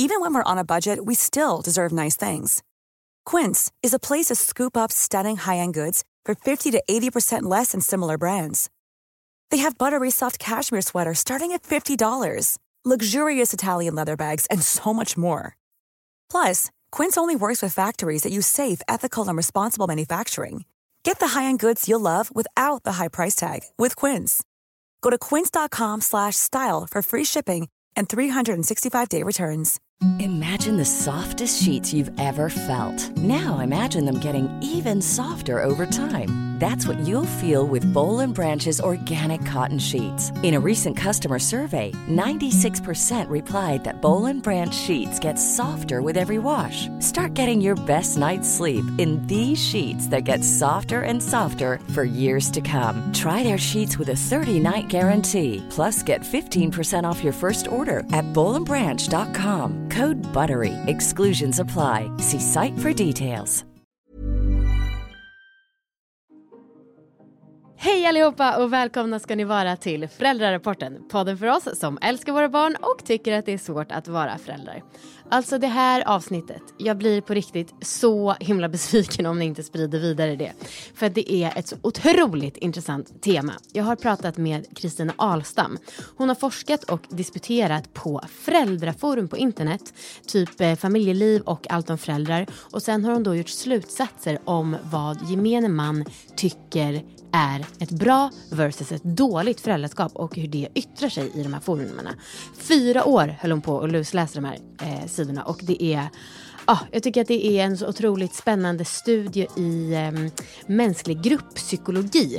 Even when we're on a budget, we still deserve nice things. Quince is a place to scoop up stunning high-end goods for 50 to 80% less than similar brands. They have buttery soft cashmere sweaters starting at $50, luxurious Italian leather bags, and so much more. Plus, Quince only works with factories that use safe, ethical, and responsible manufacturing. Get the high-end goods you'll love without the high price tag with Quince. Go to quince.com/style for free shipping and 365-day returns. Imagine the softest sheets you've ever felt. Now imagine them getting even softer over time. That's what you'll feel with Boll & Branch's organic cotton sheets. In a recent customer survey, 96% replied that Boll & Branch sheets get softer with every wash. Start getting your best night's sleep in these sheets that get softer and softer for years to come. Try their sheets with a 30-night guarantee. Plus, get 15% off your first order at bollandbranch.com. Code BUTTERY. Exclusions apply. See site for details. Hej allihopa och välkomna ska ni vara till Föräldrarapporten. Podden för oss som älskar våra barn och tycker att det är svårt att vara föräldrar. Alltså det här avsnittet, jag blir på riktigt så himla besviken om ni inte sprider vidare det. För att det är ett så otroligt intressant tema. Jag har pratat med Kristina Ahlstam. Hon har forskat och disputerat på föräldraforum på internet. Typ familjeliv och allt om föräldrar. Och sen har hon då gjort slutsatser om vad gemene man tycker är ett bra versus ett dåligt föräldraskap och hur det yttrar sig i de här forumerna. 4 år höll hon på att lusläsa de här sidorna och det är... jag tycker att det är en så otroligt spännande studie i mänsklig grupppsykologi.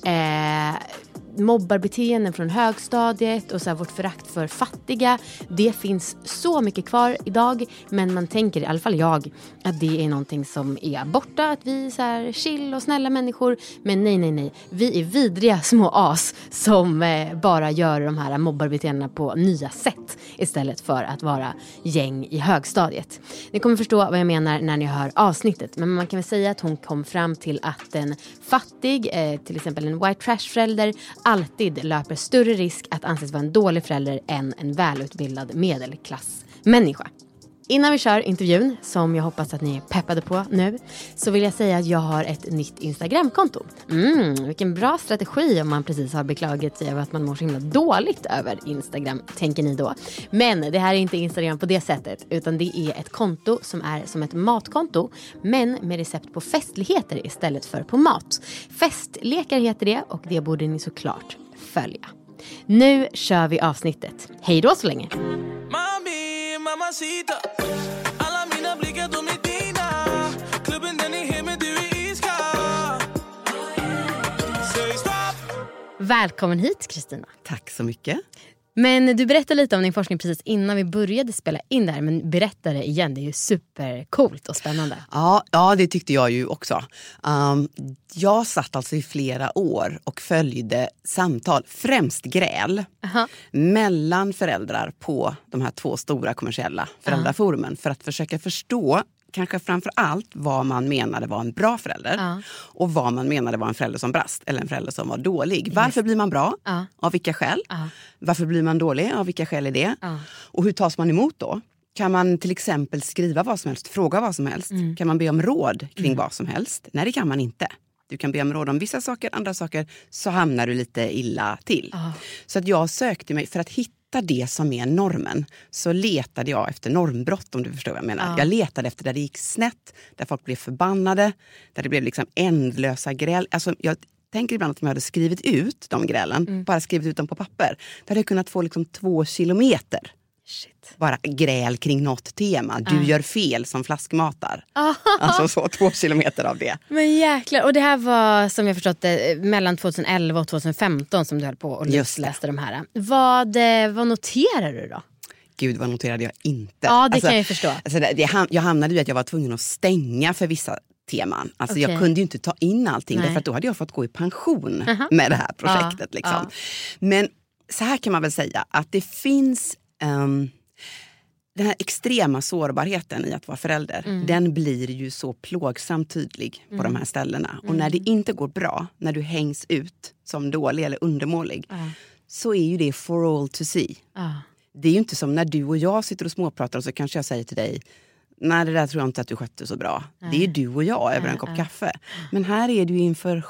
Mobbarbeteenden från högstadiet och så här vårt förakt för fattiga. Det finns så mycket kvar idag, men man tänker, i alla fall jag, att det är någonting som är borta, att vi är så här chill och snälla människor. Men nej. Vi är vidriga små as som bara gör de här mobbarbeteendena på nya sätt istället för att vara gäng i högstadiet. Ni kommer förstå vad jag menar när ni hör avsnittet, men man kan väl säga att hon kom fram till att en fattig, till exempel en white trash-förälder, alltid löper större risk att anses vara en dålig förälder än en välutbildad medelklassmänniska. Innan vi kör intervjun, som jag hoppas att ni är peppade på nu, så vill jag säga att jag har ett nytt Instagramkonto. Vilken bra strategi om man precis har beklagat sig över att man mår så himla dåligt över Instagram, tänker ni då. Men det här är inte Instagram på det sättet, utan det är ett konto som är som ett matkonto, men med recept på festligheter istället för på mat. Festlekar heter det och det borde ni såklart följa. Nu kör vi avsnittet. Hej då så länge! Mamacita, alla mina blickar de är dina. Klubben den är hem men du är iskall. Säg stopp. Välkommen hit Kristina. Tack så mycket. Men du berättade lite om din forskning precis innan vi började spela in det här. Men berätta det igen, det är ju supercoolt och spännande. Ja, det tyckte jag ju också. Jag satt alltså i flera år och följde samtal, främst gräl, mellan föräldrar på de här 2 stora kommersiella föräldraforumen. För att försöka förstå kanske framför allt vad man menade var en bra förälder och vad man menade var en förälder som brast eller en förälder som var dålig. Varför blir man bra? Av vilka skäl? Varför blir man dålig? Av vilka skäl är det? Och hur tas man emot då? Kan man till exempel skriva vad som helst, fråga vad som helst? Kan man be om råd kring vad som helst? Nej, det kan man inte. Du kan be om råd om vissa saker, andra saker så hamnar du lite illa till. Så att jag sökte mig för att hitta det som är normen, så letade jag efter normbrott, om du förstår vad jag menar. Jag letade efter där det gick snett, där folk blev förbannade, där det blev liksom ändlösa gräl. Alltså jag tänker ibland att om jag hade skrivit ut de grälen, bara skrivit ut dem på papper, då hade jag kunnat få liksom 2 kilometer. Shit. Bara gräl kring något tema. Du gör fel som flaskmatar. Alltså så 2 kilometer av det. Men jäklar. Och det här var, som jag förstått det, mellan 2011 och 2015 som du höll på och läste de här. Vad noterar du då? Gud, vad noterade jag inte? Ja, det kan jag förstå. Alltså, jag hamnade ju att jag var tvungen att stänga för vissa teman. Alltså jag kunde ju inte ta in allting. Därför att då hade jag fått gå i pension med det här projektet. Liksom. Men så här kan man väl säga att det finns... den här extrema sårbarheten i att vara förälder, den blir ju så plågsamt tydlig på de här ställena. Och när det inte går bra, när du hängs ut som dålig eller undermålig, så är ju det for all to see. Det är ju inte som när du och jag sitter och småpratar och så kanske jag säger till dig, nej, det där tror jag inte att du skötte så bra. Nej. Det är du och jag över en kopp kaffe. Men här är du inför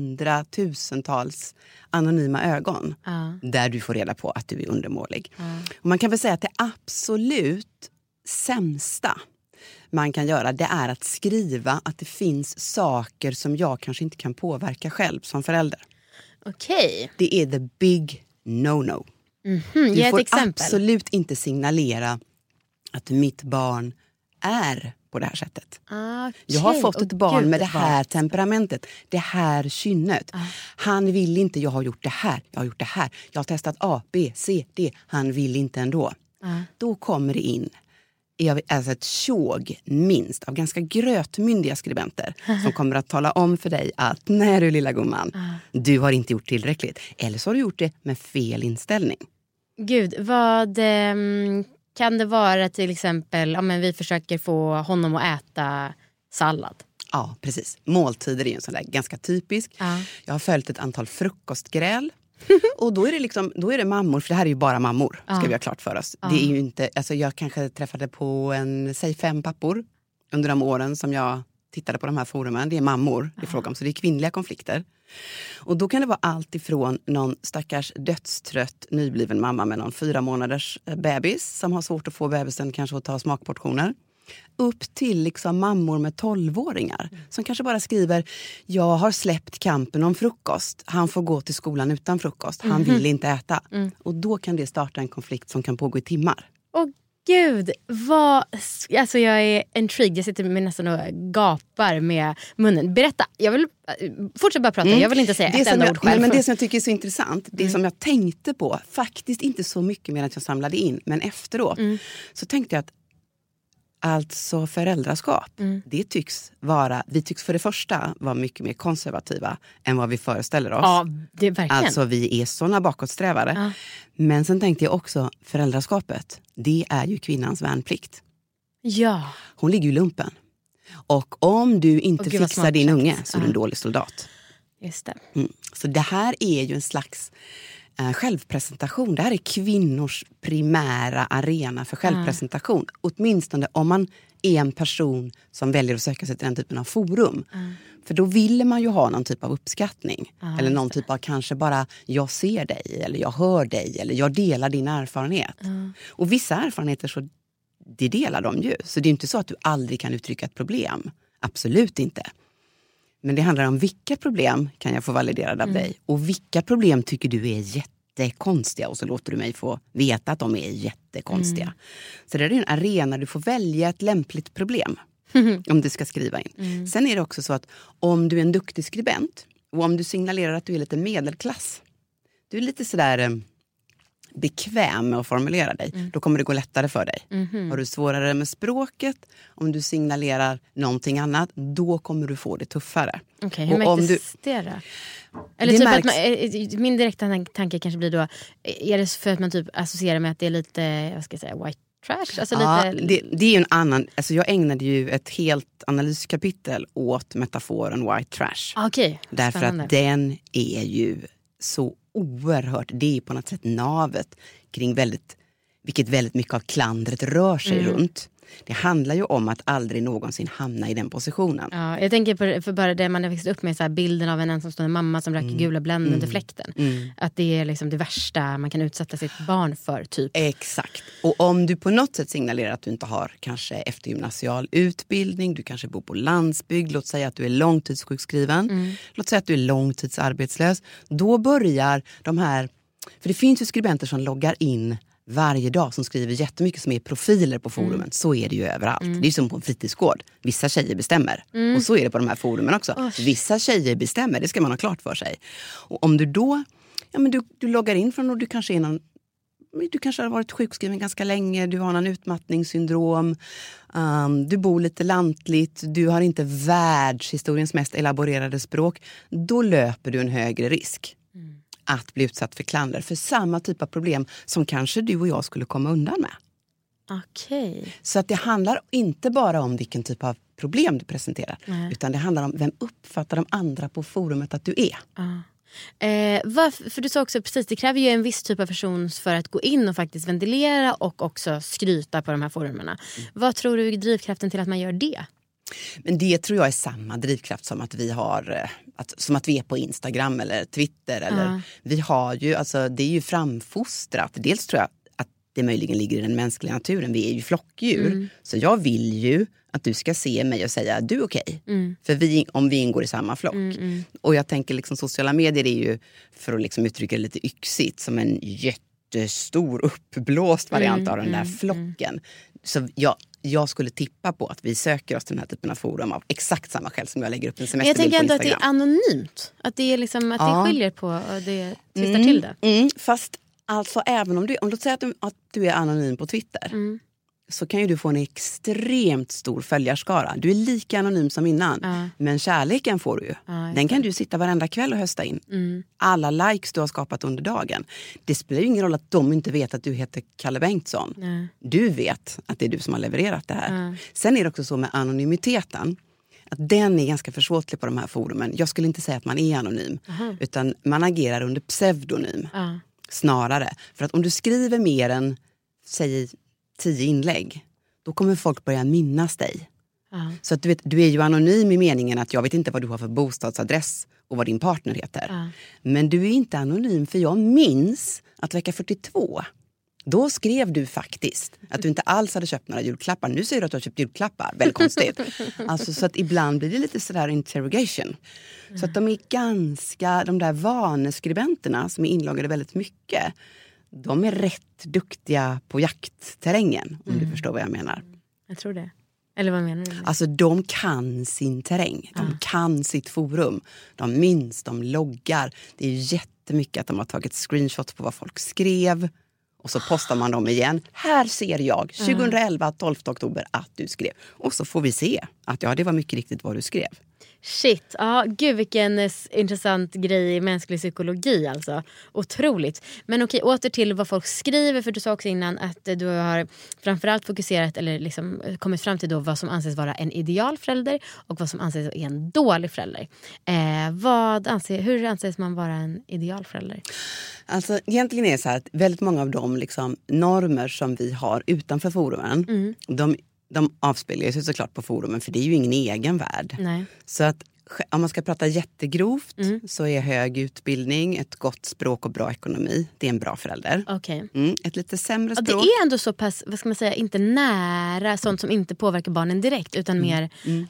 100,000-tals anonyma ögon. Där du får reda på att du är undermålig. Och man kan väl säga att det absolut sämsta man kan göra, det är att skriva att det finns saker som jag kanske inte kan påverka själv som förälder. Okej. Det är the big no-no. Du får absolut inte signalera att mitt barn är på det här sättet. Jag har fått ett barn med det här temperamentet, det här kynnet. Han vill inte, jag har gjort det här, jag har gjort det här. Jag har testat A, B, C, D. Han vill inte ändå. Då kommer det in alltså ett tjog minst av ganska grötmyndiga skribenter som kommer att tala om för dig att nej du lilla gumman, du har inte gjort tillräckligt. Eller så har du gjort det med fel inställning. Gud, vad kan det vara till exempel om vi försöker få honom att äta sallad? Ja, precis. Måltider är ju en sån där ganska typisk. Jag har följt ett antal frukostgräl. Och då är det mammor, för det här är ju bara mammor, ska vi ha klart för oss. Det är ju inte, alltså jag kanske träffade på säg 5 pappor under de åren som jag tittade på de här forumen. Det är mammor det är fråga om, så det är kvinnliga konflikter. Och då kan det vara allt ifrån någon stackars dödstrött nybliven mamma med någon 4 månaders bebis som har svårt att få bebisen kanske att ta smakportioner. Upp till liksom mammor med 12-åringar som kanske bara skriver, jag har släppt kampen om frukost. Han får gå till skolan utan frukost. Han vill inte äta. Och då kan det starta en konflikt som kan pågå i timmar. Åh gud, alltså jag är intrigued. Jag sitter med nästan och gapar med munnen. Berätta, jag vill fortsätta bara prata. Jag vill inte säga ett enda ord själv. Men det som jag tycker är så intressant, det som jag tänkte på, faktiskt inte så mycket mer att jag samlade in, men efteråt så tänkte jag att alltså föräldraskap, det tycks vara, vi tycks för det första vara mycket mer konservativa än vad vi föreställer oss. Ja, det är verkligen. Alltså vi är såna bakåtsträvare. Men sen tänkte jag också, föräldraskapet, det är ju kvinnans värnplikt. Ja. Hon ligger ju i lumpen. Och om du inte fixar din unge så är du en dålig soldat. Just det. Så det här är ju en slags självpresentation. Det här är kvinnors primära arena för självpresentation. Åtminstone om man är en person som väljer att söka sig till den typen av forum. För då vill man ju ha någon typ av uppskattning. Eller någon typ av kanske bara jag ser dig eller jag hör dig eller jag delar din erfarenhet. Och vissa erfarenheter så det delar de ju. Så det är inte så att du aldrig kan uttrycka ett problem. Absolut inte. Men det handlar om vilka problem kan jag få validerad av dig. Och vilka problem tycker du är jättekonstiga. Och så låter du mig få veta att de är jättekonstiga. Så det är en arena du får välja ett lämpligt problem. Om du ska skriva in. Sen är det också så att om du är en duktig skribent. Och om du signalerar att du är lite medelklass. Du är lite sådär bekväm med att formulera dig. Då kommer det gå lättare för dig. Har du svårare med språket, om du signalerar någonting annat, då kommer du få det tuffare. Okej, hur märktes det då? Eller typ att man, min direkta tanke kanske blir då, är det för att man typ associerar med att det är lite, vad ska jag säga, white trash? Alltså det är ju en annan, alltså jag ägnade ju ett helt analyskapitel åt metaforen white trash. Okej, därför spännande. att den är ju så oerhört, det är på något sätt navet kring vilket väldigt mycket av klandret rör sig runt. Det handlar ju om att aldrig någonsin hamna i den positionen. Ja, jag tänker på för bara det man har växt upp med, så här, bilden av en ensamstående mamma som röker gula Blend under fläkten. Att det är liksom det värsta man kan utsätta sitt barn för, typ. Exakt. Och om du på något sätt signalerar att du inte har kanske eftergymnasial utbildning, du kanske bor på landsbygd, låt säga att du är långtidssjukskriven, låt säga att du är långtidsarbetslös, då börjar de här, för det finns ju skribenter som loggar in varje dag som skriver jättemycket som är profiler på forumen. Så är det ju överallt. Det är som på en fritidsgård. Vissa tjejer bestämmer. Och så är det på de här forumen också. Vissa tjejer bestämmer, det ska man ha klart för sig. Och om du då, du loggar in från och du kanske är någon, du kanske har varit sjukskriven ganska länge, du har någon utmattningssyndrom, du bor lite lantligt, du har inte världshistoriens mest elaborerade språk, då löper du en högre risk att bli utsatt för klander för samma typ av problem som kanske du och jag skulle komma undan med. Okej. Så att det handlar inte bara om vilken typ av problem du presenterar, utan det handlar om vem uppfattar de andra på forumet att du är. För du sa också precis, det kräver ju en viss typ av person för att gå in och faktiskt ventilera och också skryta på de här forumerna. Vad tror du är drivkraften till att man gör det? Men det tror jag är samma drivkraft som att vi har, som att vi är på Instagram eller Twitter. Eller, vi har ju, alltså, det är ju framfostrat. Dels tror jag att det möjligen ligger i den mänskliga naturen. Vi är ju flockdjur. Så jag vill ju att du ska se mig och säga du är okej. För om vi ingår i samma flock. Och jag tänker liksom sociala medier är ju, för att liksom uttrycka det lite yxigt, som en jättestor uppblåst variant av den där flocken. Så jag skulle tippa på att vi söker oss till den här typen av forum av exakt samma skäl som jag lägger upp en semesterbild på Instagram. Jag tänker ändå att det är anonymt. Att det är liksom, att det skiljer på och det twistar till det. Fast alltså även om du säger att du är anonym på Twitter, så kan ju du få en extremt stor följarskara. Du är lika anonym som innan. Men kärleken får du ju. Den kan du sitta varenda kväll och hösta in. Alla likes du har skapat under dagen. Det spelar ju ingen roll att de inte vet att du heter Kalle Bengtsson. Du vet att det är du som har levererat det här. Sen är det också så med anonymiteten, att den är ganska försvårlig på de här forumen. Jag skulle inte säga att man är anonym. Utan man agerar under pseudonym. Snarare. För att om du skriver mer än, säg 10 inlägg, då kommer folk börja minnas dig. Så att du är ju anonym i meningen att jag vet inte vad du har för bostadsadress och vad din partner heter. Men du är inte anonym, för jag minns att vecka 42, då skrev du faktiskt att du inte alls hade köpt några julklappar. Nu säger du att du har köpt julklappar. Väldigt konstigt. Alltså, så att ibland blir det lite sådär interrogation. Så att de är ganska, de där vaneskribenterna som är inloggade väldigt mycket, de är rätt duktiga på jaktterrängen, om du förstår vad jag menar. Jag tror det. Eller vad menar du? Alltså de kan sin terräng. De kan sitt forum. De minns, de loggar. Det är jättemycket att de har tagit screenshots på vad folk skrev. Och så postar man dem igen. Här ser jag 2011, 12 oktober att du skrev. Och så får vi se att det var mycket riktigt vad du skrev. Shit, gud vilken intressant grej i mänsklig psykologi alltså. Otroligt. Men okej, åter till vad folk skriver, för du sa också innan att du har framförallt fokuserat eller liksom kommit fram till då vad som anses vara en idealförälder och vad som anses vara en dålig förälder. Hur anses man vara en idealförälder? Alltså egentligen är det så här att väldigt många av de liksom normer som vi har utanför forumen, de avspeglar sig såklart på forumen, för det är ju ingen egen värld. Nej. Så att om man ska prata jättegrovt så är hög utbildning, ett gott språk och bra ekonomi, det är en bra förälder. Okay. Ett lite sämre språk. Det är ändå så pass, vad ska man säga, inte nära sånt som inte påverkar barnen direkt, utan mer,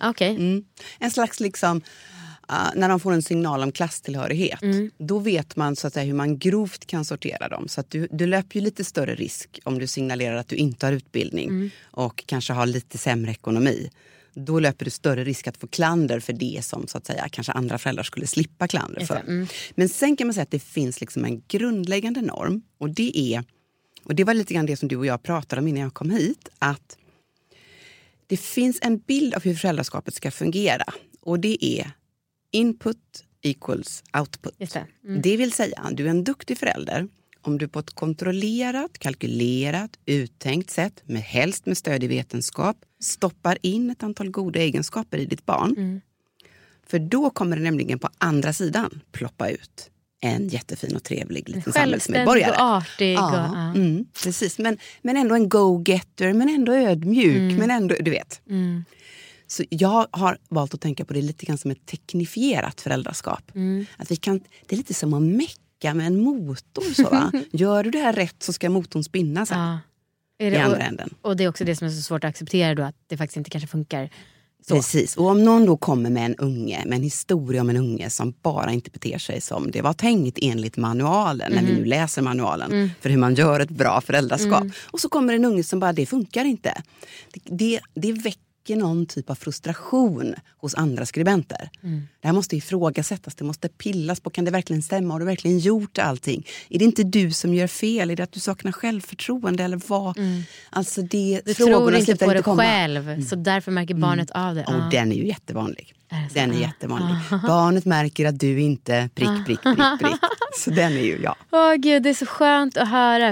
en slags liksom, när de får en signal om klasstillhörighet, då vet man så att säga hur man grovt kan sortera dem. Så att du löper ju lite större risk om du signalerar att du inte har utbildning och kanske har lite sämre ekonomi. Då löper du större risk att få klander för det som så att säga kanske andra föräldrar skulle slippa klander för. Men sen kan man säga att det finns liksom en grundläggande norm, och det var lite grann det som du och jag pratade om innan jag kom hit, att det finns en bild av hur föräldraskapet ska fungera, och det är input equals output. Just det. Det vill säga, du är en duktig förälder om du på ett kontrollerat, kalkylerat, uttänkt sätt, helst med stöd i vetenskap, stoppar in ett antal goda egenskaper i ditt barn. För då kommer det nämligen på andra sidan ploppa ut en jättefin och trevlig liten samhällsmedborgare. Och artig. Precis, men ändå en go-getter, men ändå ödmjuk, men ändå, du vet. Så jag har valt att tänka på det lite grann som ett teknifierat föräldraskap. Att det är lite som att mecka med en motor. Så, va? Gör du det här rätt så ska motorn spinna sen. I andra änden. Och det är också det som är så svårt att acceptera då, att det faktiskt inte kanske funkar så. Precis, och om någon då kommer med en historia om en unge som bara inte beter sig som det var tänkt enligt manualen, när vi nu läser manualen för hur man gör ett bra föräldraskap. Och så kommer en unge som bara, det funkar inte. Det väcker någon typ av frustration hos andra skribenter. Det här måste ifrågasättas, det måste pillas på, kan det verkligen stämma? Har du verkligen gjort allting? Är det inte du som gör fel? Är det att du saknar självförtroende? Eller vad? Alltså du tror inte på det själv, så därför märker barnet av det. Och den är ju jättevanlig. Den är jättevanlig. Barnet märker att du inte prick. Så den är ju, Gud, det är så skönt att höra, för att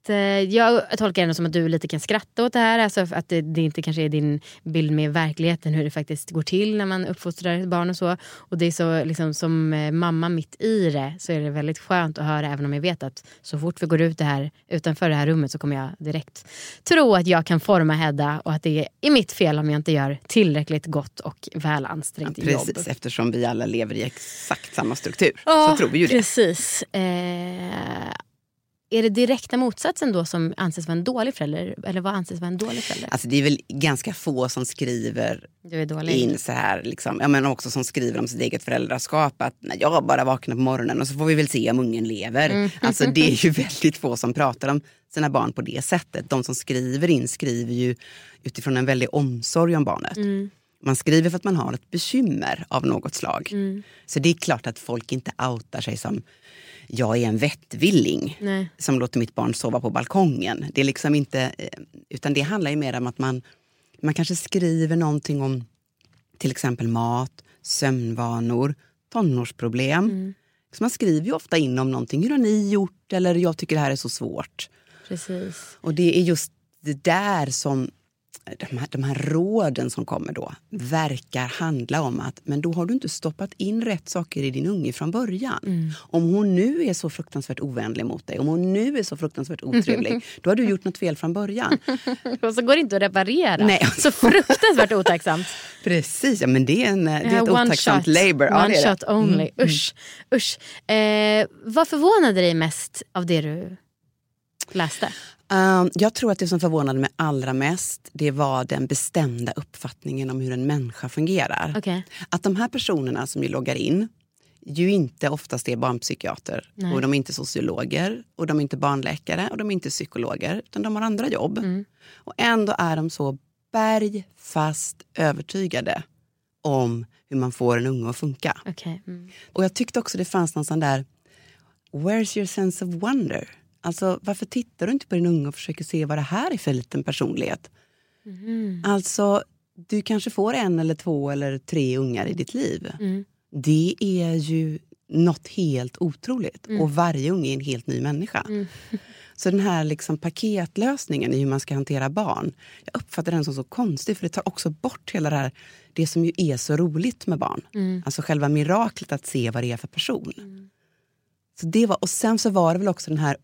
jag tolkar det som att du lite kan skratta åt det här. Alltså att det inte kanske är din bild med verkligheten, hur det faktiskt går till när man uppfostrar barn och så. Och det är så liksom, som mamma mitt i det, så är det väldigt skönt att höra, även om jag vet att så fort vi går ut utanför det här rummet så kommer jag direkt tro att jag kan forma Hedda och att det är mitt fel om jag inte gör tillräckligt gott och väl ansträngt jobb. Precis, eftersom vi alla lever i exakt samma struktur. Så tror vi ju det. Precis. Är det direkta motsatsen då som anses vara en dålig förälder? Eller vad anses vara en dålig förälder? Alltså det är väl ganska få som skriver in så här. Liksom, ja, men också som skriver om sitt eget föräldraskap. Att när jag bara vaknar på morgonen och så får vi väl se om ungen lever. Alltså det är ju väldigt få som pratar om sina barn på det sättet. De som skriver ju utifrån en väldig omsorg om barnet. Man skriver för att man har ett bekymmer av något slag. Så det är klart att folk inte outar sig som jag är en vettvilling som låter mitt barn sova på balkongen. Det är liksom inte, utan det handlar ju mer om att man kanske skriver någonting om till exempel mat, sömnvanor, tonårsproblem. Så man skriver ju ofta in om någonting. Hur har ni gjort? Eller jag tycker det här är så svårt. Precis. Och det är just det där som de här råden som kommer då verkar handla om att men då har du inte stoppat in rätt saker i din unge från början. Om hon nu är så fruktansvärt ovänlig mot dig, om hon nu är så fruktansvärt otrevlig, då har du gjort något fel från början. Och så går det inte att reparera. Nej. Så fruktansvärt otacksamt. Precis, ja, men det är ett otacksamt labor. One shot only. Usch. Vad förvånade dig mest av det du läste? Jag tror att det som förvånade mig allra mest, det var den bestämda uppfattningen om hur en människa fungerar. Okay. Att de här personerna som ju loggar in ju inte oftast är barnpsykiater. Nej. Och de är inte sociologer, och de är inte barnläkare, och de är inte psykologer, utan de har andra jobb. Och ändå är de så bergfast övertygade om hur man får en unge att funka. Okay. Och jag tyckte också det fanns någon sån där, where's your sense of wonder? Alltså, varför tittar du inte på din unge och försöker se vad det här är för liten personlighet? Alltså, du kanske får 1 eller 2 eller 3 ungar i ditt liv. Det är ju något helt otroligt. Och varje unge är en helt ny människa. Så den här liksom paketlösningen i hur man ska hantera barn, jag uppfattar den som så konstig, för det tar också bort hela det här, det som ju är så roligt med barn. Alltså själva miraklet att se vad det är för person. Så det var, och sen så var det väl också den här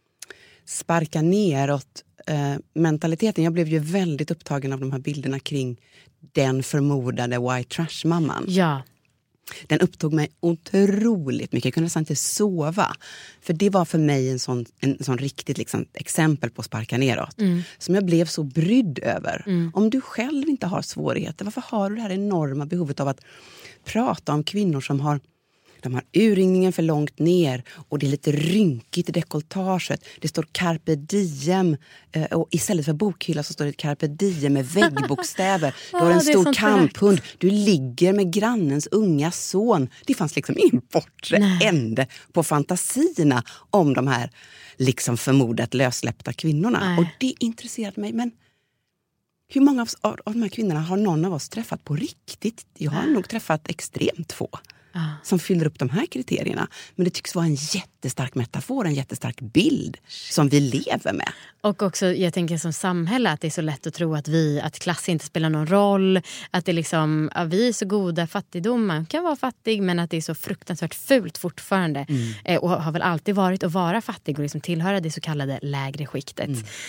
sparka neråt mentaliteten. Jag blev ju väldigt upptagen av de här bilderna kring den förmodade white trash-mamman. Ja. Den upptog mig otroligt mycket. Jag kunde nästan inte sova. För det var för mig en sån riktigt liksom exempel på sparka neråt. Som jag blev så brydd över. Om du själv inte har svårigheter, varför har du det här enorma behovet av att prata om kvinnor som de har urringningen för långt ner och det är lite rynkigt i dekolletaget. Det står carpe diem och istället för bokhylla så står det carpe diem med väggbokstäver. Du har en stor kamphund. Du ligger med grannens unga son. Det fanns liksom ingen bortre ände på fantasierna om de här liksom förmodat lössläppta kvinnorna. Och det intresserade mig. Men hur många av de här kvinnorna har någon av oss träffat på riktigt? Jag har nog träffat extremt få. Som fyller upp de här kriterierna. Men det tycks vara en jättestark metafor, en jättestark bild som vi lever med. Och också, jag tänker som samhälle, att det är så lätt att tro att klass inte spelar någon roll. Att det liksom, vi är så goda, fattigdom, man kan vara fattig, men att det är så fruktansvärt fult fortfarande. Och har väl alltid varit att vara fattig och liksom tillhöra det så kallade lägre skiktet.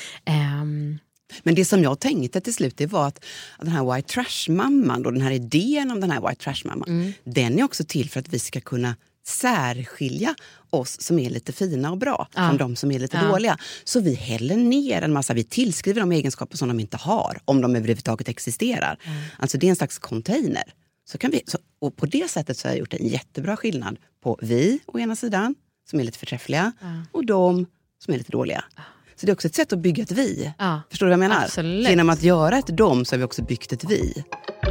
Men det som jag tänkte till slut, det var att den här white trash-mamman, då, den här idén om den här white trash-mamman, den är också till för att vi ska kunna särskilja oss som är lite fina och bra från de som är lite dåliga. Så vi häller ner en massa, vi tillskriver de egenskaper som de inte har, om de överhuvudtaget existerar. Alltså det är en slags container. Så kan vi, och på det sättet så har jag gjort en jättebra skillnad på vi å ena sidan, som är lite förträffliga, och de som är lite dåliga. Så det är också ett sätt att bygga ett vi. Förstår du vad jag menar? Absolut. Genom att göra ett dom så har vi också byggt ett vi.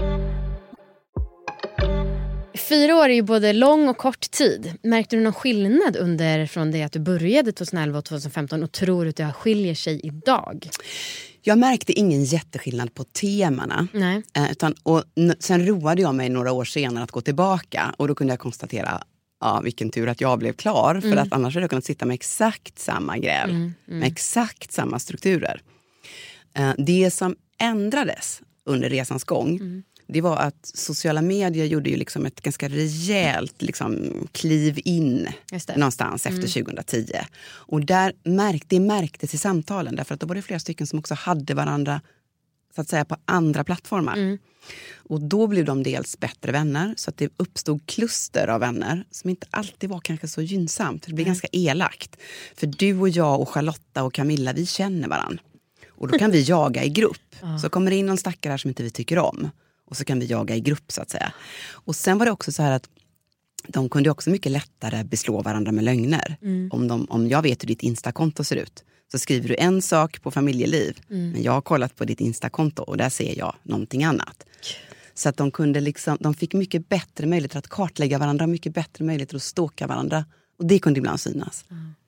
4 år är ju både lång och kort tid. Märkte du någon skillnad från det att du började 2011 och 2015 och tror att det skiljer sig idag? Jag märkte ingen jätteskillnad på temana. Nej. Sen roade jag mig några år senare att gå tillbaka. Och då kunde jag konstatera vilken tur att jag blev klar. För att annars hade jag kunnat sitta med exakt samma gräl. Med exakt samma strukturer. Det som ändrades under resans gång, det var att sociala medier gjorde ju liksom ett ganska rejält liksom kliv in någonstans efter 2010. Och det märktes i samtalen, därför att då var det flera stycken som också hade varandra så att säga på andra plattformar. Och då blev de dels bättre vänner, så att det uppstod kluster av vänner som inte alltid var kanske så gynnsamt. Det blev ganska elakt. För du och jag och Charlotta och Camilla, vi känner varandra. Och då kan vi jaga i grupp. Så kommer det in någon stackare som inte vi tycker om. Och så kan vi jaga i grupp, så att säga. Och sen var det också så här att de kunde också mycket lättare beslå varandra med lögner. Om jag vet hur ditt Instakonto ser ut, så skriver du en sak på familjeliv. Men jag har kollat på ditt Instakonto och där ser jag någonting annat. Så att de fick mycket bättre möjligheter att kartlägga varandra, mycket bättre möjligheter att stalka varandra. Och det kunde ibland synas.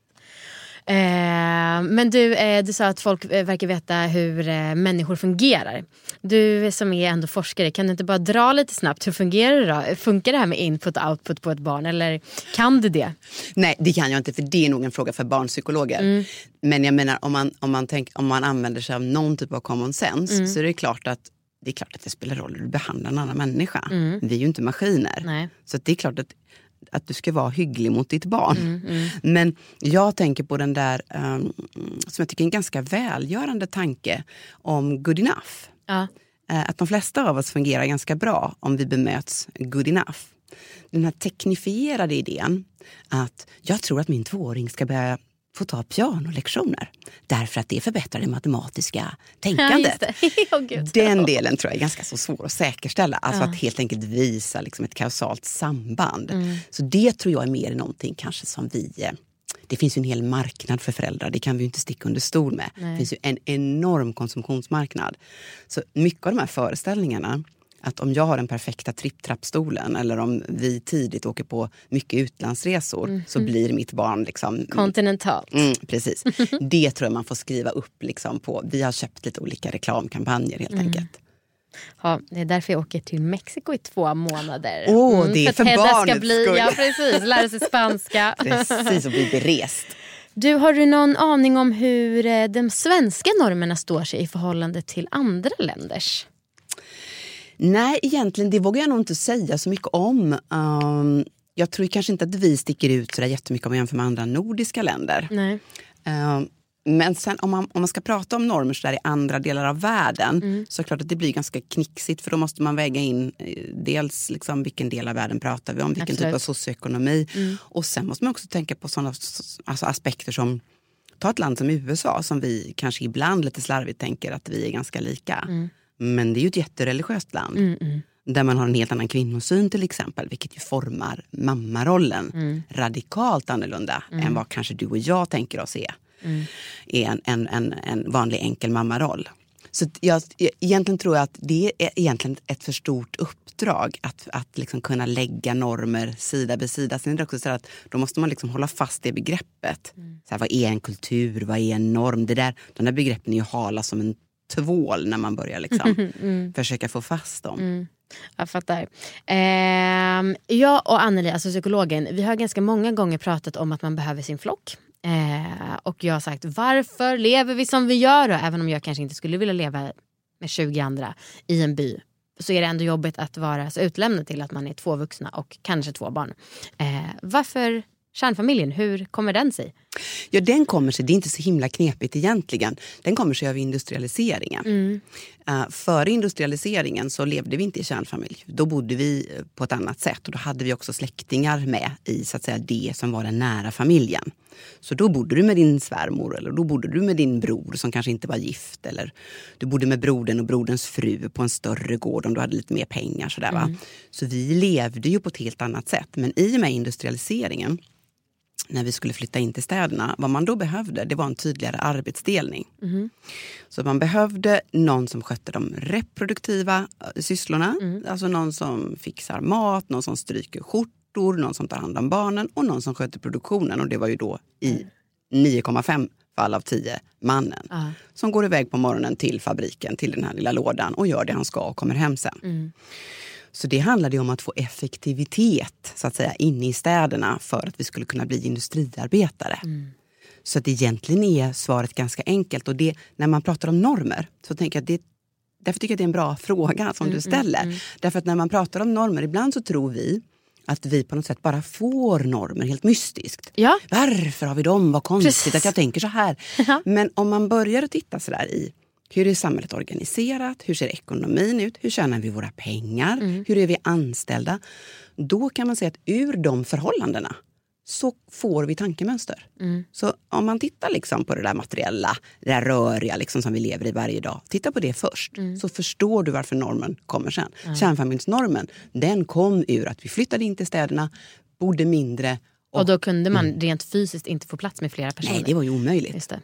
Men du sa att folk verkar veta hur människor fungerar. Du som är ändå forskare, kan du inte bara dra lite snabbt? Hur fungerar det då? Funkar det här med input och output på ett barn? Eller kan du det? Nej, det kan jag inte, för det är nog en fråga för barnpsykologer. Men jag menar, om man använder sig av någon typ av common sense, så är det klart att det spelar roll hur du behandlar en annan människa. Vi är ju inte maskiner. Nej. Så det är klart att du ska vara hygglig mot ditt barn. Men jag tänker på den där som jag tycker är en ganska välgörande tanke om good enough. Att de flesta av oss fungerar ganska bra om vi bemöts good enough. Den här teknifierade idén att jag tror att min 2-åring ska börja få ta pianolektioner därför att det förbättrar det matematiska tänkandet. Den delen tror jag är ganska så svår att säkerställa. Alltså att helt enkelt visa liksom ett kausalt samband. Så det tror jag är mer någonting kanske som det finns ju en hel marknad för föräldrar. Det kan vi ju inte sticka under stol med. Det finns ju en enorm konsumtionsmarknad. Så mycket av de här föreställningarna, att om jag har den perfekta tripp-trappstolen eller om vi tidigt åker på mycket utlandsresor så blir mitt barn liksom kontinentalt. Precis. Det tror jag man får skriva upp liksom på. Vi har köpt lite olika reklamkampanjer helt enkelt. Ja, det är därför jag åker till Mexiko i 2 månader. Det är för barnets skull. Ja, precis. Lära sig spanska. Precis, och bli berest. Har du någon aning om hur de svenska normerna står sig i förhållande till andra länders? Nej, egentligen det vågar jag nog inte säga så mycket om. Jag tror kanske inte att vi sticker ut så där jättemycket om man jämför med andra nordiska länder. Nej. Men sen om man ska prata om normer så där i andra delar av världen så är det klart att det blir ganska knixigt, för då måste man väga in dels liksom vilken del av världen pratar vi om, vilken typ av socioekonomi. Och sen måste man också tänka på sådana aspekter som, ta ett land som USA som vi kanske ibland lite slarvigt tänker att vi är ganska lika. Men det är ju ett jättereligiöst land. Där man har en helt annan kvinnosyn till exempel, vilket ju formar mammarollen radikalt annorlunda än vad kanske du och jag tänker oss är en vanlig enkel mammaroll. Så jag egentligen tror jag att det är egentligen ett för stort uppdrag att liksom kunna lägga normer sida vid sida. Sen är det också så att då måste man liksom hålla fast det begreppet. Så här, vad är en kultur? Vad är en norm? De där begreppen är ju hala som en tvål när man börjar liksom försöka få fast dem. Jag fattar. Jag och Anneli, alltså psykologen, vi har ganska många gånger pratat om att man behöver sin flock. Och jag har sagt, varför lever vi som vi gör då? Även om jag kanske inte skulle vilja leva med 20 andra i en by, så är det ändå jobbigt att vara så utlämnad till att man är 2 vuxna och kanske 2 barn. Varför kärnfamiljen? Hur kommer den sig? Ja, den kommer sig, det är inte så himla knepigt egentligen. Den kommer sig av industrialiseringen. Före industrialiseringen så levde vi inte i kärnfamilj. Då bodde vi på ett annat sätt och då hade vi också släktingar med i så att säga det som var den nära familjen. Så då bodde du med din svärmor eller då bodde du med din bror som kanske inte var gift, eller du bodde med brodern och broderns fru på en större gård om du hade lite mer pengar. Sådär, va? Så vi levde ju på ett helt annat sätt. Men i och med industrialiseringen, när vi skulle flytta in till städerna, vad man då behövde, det var en tydligare arbetsdelning. Så man behövde någon som skötte de reproduktiva sysslorna. Alltså någon som fixar mat, någon som stryker skjortor, någon som tar hand om barnen och någon som sköter produktionen. Och det var ju då i 9,5 fall av 10 mannen. Som går iväg på morgonen till fabriken, till den här lilla lådan och gör det han ska och kommer hem sen. Så det handlade om att få effektivitet så att säga inne i städerna för att vi skulle kunna bli industriarbetare. Så att egentligen är svaret ganska enkelt. Och det, när man pratar om normer så tänker jag att därför tycker jag att det är en bra fråga som du ställer. Därför att när man pratar om normer, ibland så tror vi att vi på något sätt bara får normer helt mystiskt. Ja. Varför har vi dem? Vad konstigt Precis. att jag tänker så här. Men om man börjar att titta så där i hur är samhället organiserat? Hur ser ekonomin ut? Hur tjänar vi våra pengar? Hur är vi anställda? Då kan man säga att ur de förhållandena så får vi tankemönster. Så om man tittar liksom på det där materiella, det där röriga liksom som vi lever i varje dag. Titta på det först. Så förstår du varför normen kommer sen. Kärnfamiljsnormen, den kom ur att vi flyttade in till städerna, bodde mindre. Och då kunde man rent fysiskt inte få plats med flera personer. Nej, det var ju omöjligt. Just det.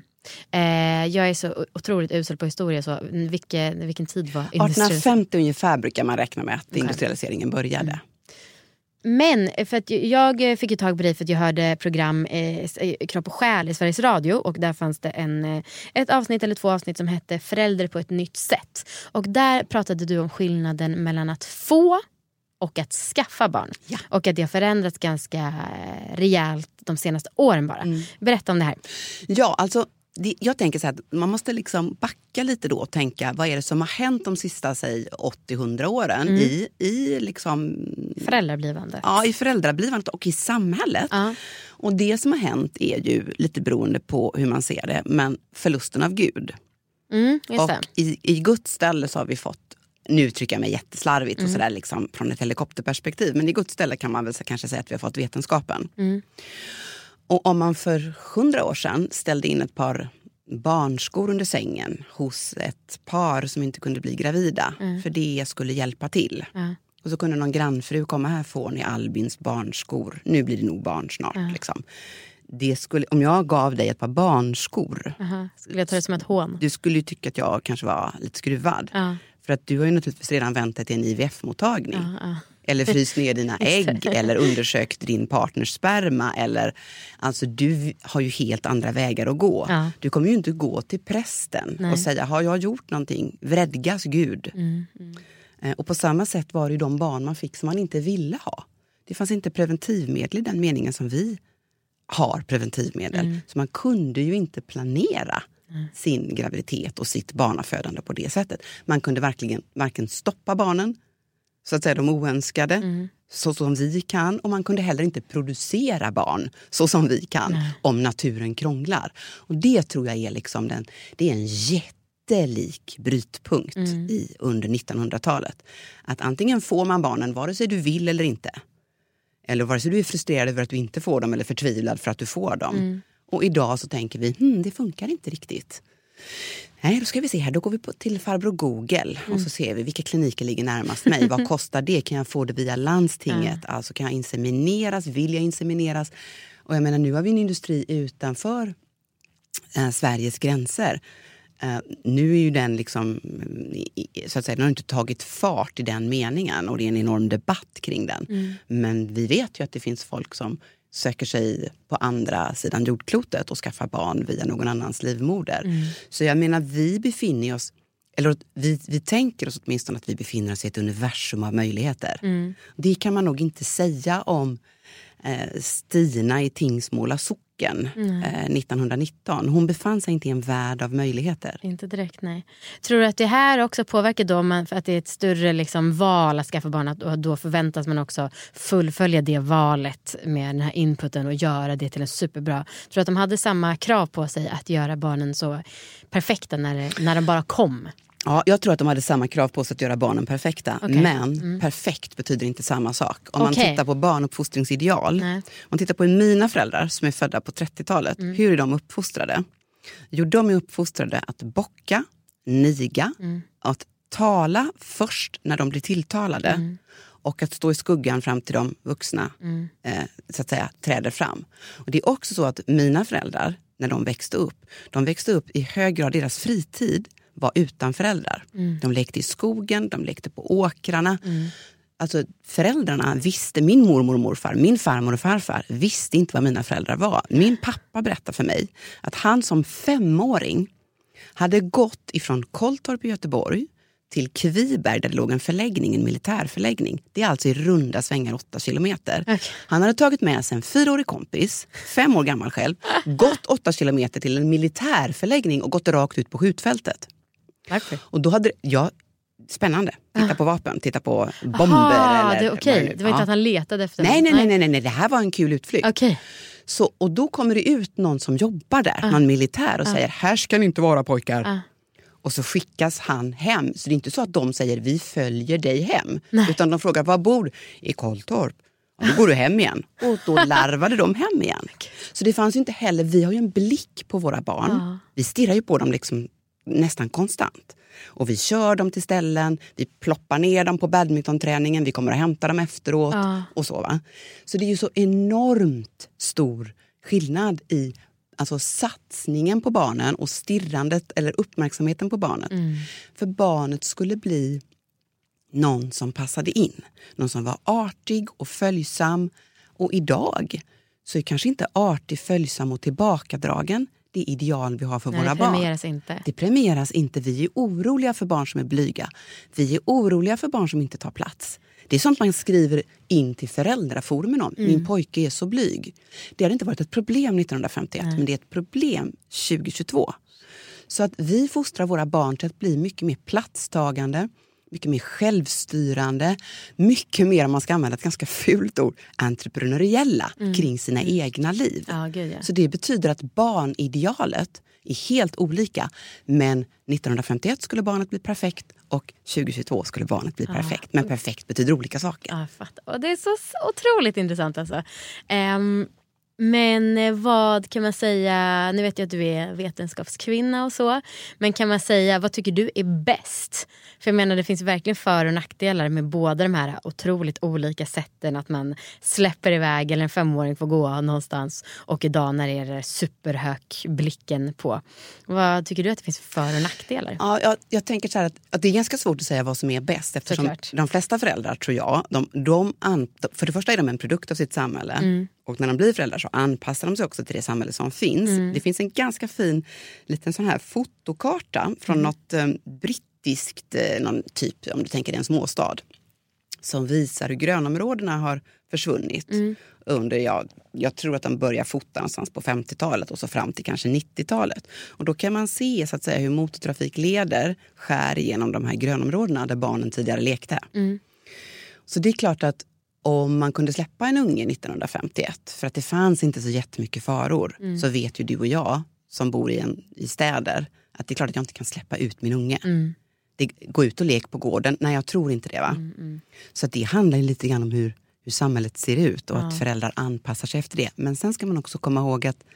Jag är så otroligt usel på historia. Så vilken tid var 1850 ungefär brukar man räkna med att industrialiseringen började. Men för att jag fick ju tag på dig för att jag hörde program Kropp och själ i Sveriges Radio. Och där fanns det ett avsnitt eller 2 avsnitt som hette Förälder på ett nytt sätt. Och där pratade du om skillnaden mellan att få och att skaffa barn. Ja. Och att det har förändrats ganska rejält de senaste åren bara. Berätta om det här. Ja, alltså jag tänker så här att man måste liksom backa lite då och tänka vad är det som har hänt de sista 80-100 åren i liksom föräldrablivandet. Ja, i föräldrablivandet och i samhället. Och det som har hänt är ju lite beroende på hur man ser det, men förlusten av Gud. Just det. Och i Guds ställe så har vi fått, nu uttrycker jag mig jätteslarvigt och sådär liksom från ett helikopterperspektiv, men i Guds ställe kan man väl kanske säga att vi har fått vetenskapen. Och om man för 100 år sedan ställde in ett par barnskor under sängen hos ett par som inte kunde bli gravida, för det skulle hjälpa till. Och så kunde någon grannfru komma, här får ni Albins barnskor. Nu blir det nog barn snart. Liksom. Det skulle, om jag gav dig ett par barnskor, skulle jag ta det som ett hån? Du skulle ju tycka att jag kanske var lite skruvad. För att du har ju naturligtvis redan väntat till en IVF-mottagning. Eller fryst ner dina ägg. Eller undersökt din partners sperma. Eller, alltså du har ju helt andra vägar att gå. Du kommer ju inte gå till prästen och säga, har jag gjort någonting? Vredgas Gud. Och på samma sätt var det ju de barn man fick som man inte ville ha. Det fanns inte preventivmedel i den meningen som vi har preventivmedel. Så man kunde ju inte planera sin graviditet och sitt barnafödande på det sättet. Man kunde varken stoppa barnen, så att säga de oönskade, så som vi kan. Och man kunde heller inte producera barn så som vi kan om naturen krånglar. Och det tror jag är liksom det är en jättelik brytpunkt under 1900-talet. Att antingen får man barnen vare sig du vill eller inte. Eller vare sig du är frustrerad över att du inte får dem eller förtvivlad för att du får dem. Och idag så tänker vi, det funkar inte riktigt. Nej, då ska vi se här. Då går vi till farbror Google och så ser vi vilka kliniker ligger närmast mig. Vad kostar det? Kan jag få det via landstinget? Alltså kan jag insemineras? Vill jag insemineras? Och jag menar, nu har vi en industri utanför Sveriges gränser. Nu är ju den liksom, så att säga, den har inte tagit fart i den meningen och det är en enorm debatt kring den. Men vi vet ju att det finns folk som söker sig på andra sidan jordklotet och skaffar barn via någon annans livmoder. Så jag menar, vi befinner oss, eller vi tänker oss åtminstone att vi befinner oss i ett universum av möjligheter. Det kan man nog inte säga om Stina i Tingsmåla socken 1919. Hon befann sig inte i en värld av möjligheter. Inte direkt, nej. Tror du att det här också påverkar då för att det är ett större liksom val att skaffa barn, och då förväntas man också fullfölja det valet med den här inputen och göra det till en superbra. Tror du att de hade samma krav på sig att göra barnen så perfekta när de bara kom? Ja, jag tror att de hade samma krav på sig att göra barnen perfekta. Okay. Men perfekt betyder inte samma sak. Om man tittar på barnuppfostringsideal. Om man tittar på mina föräldrar som är födda på 30-talet. Hur är de uppfostrade? Jo, de är uppfostrade att bocka, niga, att tala först när de blir tilltalade. Och att stå i skuggan fram till de vuxna så att säga träder fram. Och det är också så att mina föräldrar, när de växte upp i hög grad, deras fritid var utan föräldrar. De lekte i skogen, de lekte på åkrarna. Alltså föräldrarna visste, min mormor och morfar, min farmor och farfar visste inte vad mina föräldrar var. Min pappa berättade för mig att han som 5-åring hade gått ifrån Kolltorp i Göteborg till Kviberg där det låg en förläggning, en militärförläggning. Det är alltså i runda svängar 8 kilometer. Okay. Han hade tagit med sig en 4-årig kompis, 5 år gammal själv, gått 8 kilometer till en militärförläggning och gått rakt ut på skjutfältet. Varför? Och då hade spännande. Titta på vapen, titta på bomber. Aha, eller det var inte att han letade efter Nej, det här var en kul utflykt. Okay. Så, och då kommer det ut någon som jobbar där, någon militär och säger, här ska ni inte vara pojkar. Och så skickas han hem. Så det är inte så att de säger, vi följer dig hem. Nej. Utan de frågar, var bor du? I Kolltorp. Och då går du hem igen. Och då larvade de hem igen. Så det fanns ju inte heller, vi har ju en blick på våra barn. Vi stirrar ju på dem liksom nästan konstant. Och vi kör dem till ställen, vi ploppar ner dem på badmintonträningen, vi kommer att hämta dem efteråt och så va. Så det är ju så enormt stor skillnad i alltså satsningen på barnen och stirrandet eller uppmärksamheten på barnet. För barnet skulle bli någon som passade in, någon som var artig och följsam. Och idag så är kanske inte artig, följsam och tillbakadragen det ideal vi har för våra barn. Det premieras inte. Vi är oroliga för barn som är blyga. Vi är oroliga för barn som inte tar plats. Det är sånt man skriver in till föräldraforumen om. Min pojke är så blyg. Det hade inte varit ett problem 1951, men det är ett problem 2022. Så att vi fostrar våra barn till att bli mycket mer platstagande, mycket mer självstyrande, mycket mer, om man ska använda ett ganska fult ord, entreprenöriella kring sina egna liv. Så det betyder att barnidealet är helt olika. Men 1951 skulle barnet bli perfekt och 2022 skulle barnet bli perfekt. Men perfekt betyder olika saker. Ja, jag fattar. Och det är så otroligt intressant alltså. Men vad kan man säga, nu vet jag att du är vetenskapskvinna och så, men kan man säga, vad tycker du är bäst? För jag menar, det finns verkligen för- och nackdelar med båda de här otroligt olika sätten, att man släpper iväg eller en 5-åring får gå någonstans och idag när det är superhög blicken på. Vad tycker du att det finns för- och nackdelar? Ja, jag tänker så här att det är ganska svårt att säga vad som är bäst, eftersom de flesta föräldrar, tror jag, för det första är de en produkt av sitt samhälle. Och när de blir föräldrar så anpassar de sig också till det samhälle som finns. Det finns en ganska fin liten sån här fotokarta från något brittiskt, någon typ, om du tänker en småstad, som visar hur grönområdena har försvunnit under, jag tror att de börjar fota någonstans på 50-talet och så fram till kanske 90-talet. Och då kan man se så att säga hur motortrafikleder skär igenom de här grönområdena där barnen tidigare lekte. Så det är klart att om man kunde släppa en unge 1951, för att det fanns inte så jättemycket faror, så vet ju du och jag som bor i städer att det är klart att jag inte kan släppa ut min unge. Gå ut och lek på gården. Nej, jag tror inte det va. Så att det handlar ju lite grann om hur samhället ser ut och att föräldrar anpassar sig efter det. Men sen ska man också komma ihåg att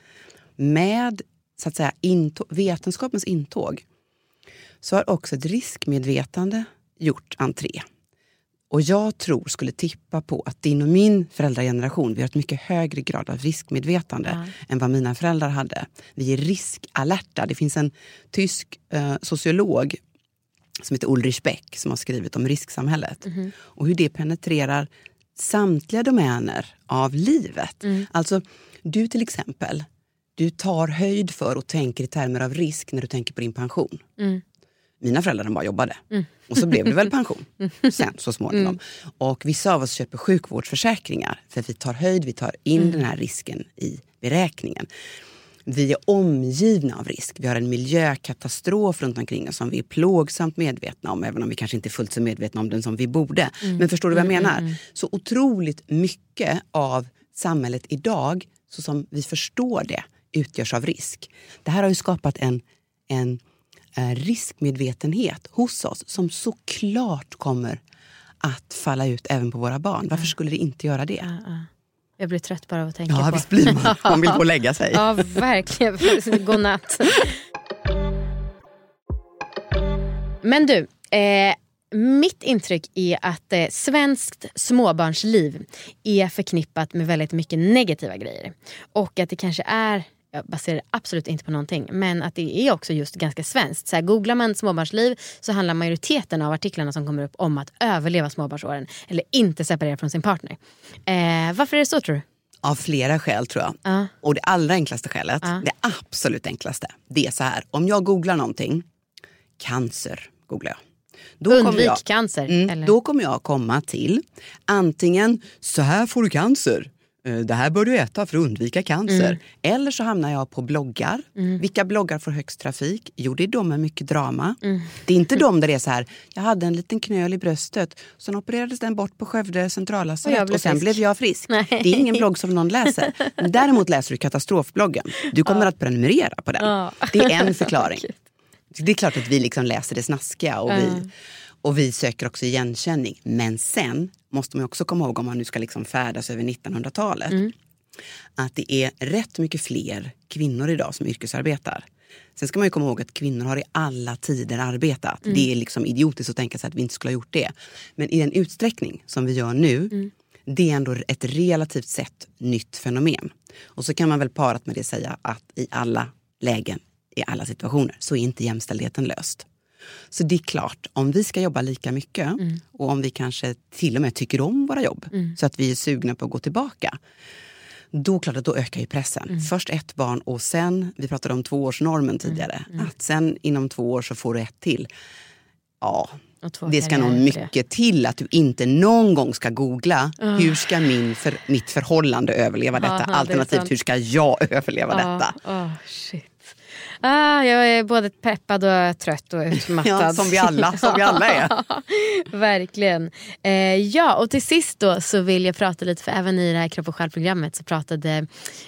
med så att säga vetenskapens intåg så har också ett riskmedvetande gjort entré. Och jag tror skulle tippa på att din och min föräldrageneration, vi har ett mycket högre grad av riskmedvetande än vad mina föräldrar hade. Vi är riskalerta. Det finns en tysk sociolog som heter Ulrich Beck som har skrivit om risksamhället. Och hur det penetrerar samtliga domäner av livet. Alltså, du till exempel, du tar höjd för och tänker i termer av risk när du tänker på din pension. Mina föräldrar bara jobbade. Och så blev det väl pension sen så småningom. Och vissa av oss köper sjukvårdsförsäkringar för att vi tar höjd, vi tar in den här risken i beräkningen. Vi är omgivna av risk. Vi har en miljökatastrof runt omkring oss som vi är plågsamt medvetna om, även om vi kanske inte är fullt så medvetna om den som vi borde. Men förstår du vad jag menar? Så otroligt mycket av samhället idag, så som vi förstår det, utgörs av risk. Det här har ju skapat en riskmedvetenhet hos oss som såklart kommer att falla ut även på våra barn. Varför skulle det inte göra det? Jag blir trött bara av att tänka på. Ja, visst blir man. Man vill gå och lägga sig. Ja, verkligen. Godnatt. Men du, mitt intryck är att svenskt småbarnsliv är förknippat med väldigt mycket negativa grejer. Och att det kanske är, jag baserar absolut inte på någonting, men att det är också just ganska svenskt. Så här, googlar man småbarnsliv så handlar majoriteten av artiklarna som kommer upp om att överleva småbarnsåren eller inte separera från sin partner. Varför är det så, tror du? Av flera skäl, tror jag. Och det allra enklaste skälet, det absolut enklaste, det är så här. Om jag googlar någonting, cancer googlar jag. Undvik cancer. Eller? Då kommer jag komma till antingen så här får du cancer. Det här bör du äta för att undvika cancer. Eller så hamnar jag på bloggar. Vilka bloggar får högst trafik? Jo, det är de med mycket drama. Det är inte de där det är så här, jag hade en liten knöl i bröstet. Sen opererades den bort på Skövde centrallasarett och sen blev jag frisk. Nej. Det är ingen blogg som någon läser. Däremot läser du katastrofbloggen. Du kommer att prenumerera på den. Det är en förklaring. Det är klart att vi liksom läser det snaskiga och vi söker också igenkänning. Men sen måste man också komma ihåg, om man nu ska liksom färdas över 1900-talet, att det är rätt mycket fler kvinnor idag som yrkesarbetar. Sen ska man ju komma ihåg att kvinnor har i alla tider arbetat. Det är liksom idiotiskt att tänka sig att vi inte skulle ha gjort det. Men i den utsträckning som vi gör nu, det är ändå ett relativt sett nytt fenomen. Och så kan man väl parat med det säga att i alla lägen, i alla situationer, så är inte jämställdheten löst. Så det är klart, om vi ska jobba lika mycket och om vi kanske till och med tycker om våra jobb så att vi är sugna på att gå tillbaka, då klart att då ökar ju pressen. Först 1 barn och sen, vi pratade om 2-årsnormen tidigare, att sen inom 2 år så får du 1 till. Ja, det ska nog mycket till att du inte någon gång ska googla hur ska mitt förhållande överleva detta, alternativt hur ska jag överleva detta. Shit. Jag är både peppad och trött och utmattad. Ja, som vi alla är. Verkligen. Och till sist då så vill jag prata lite, för även i det här Kropp och själv-programmet så pratade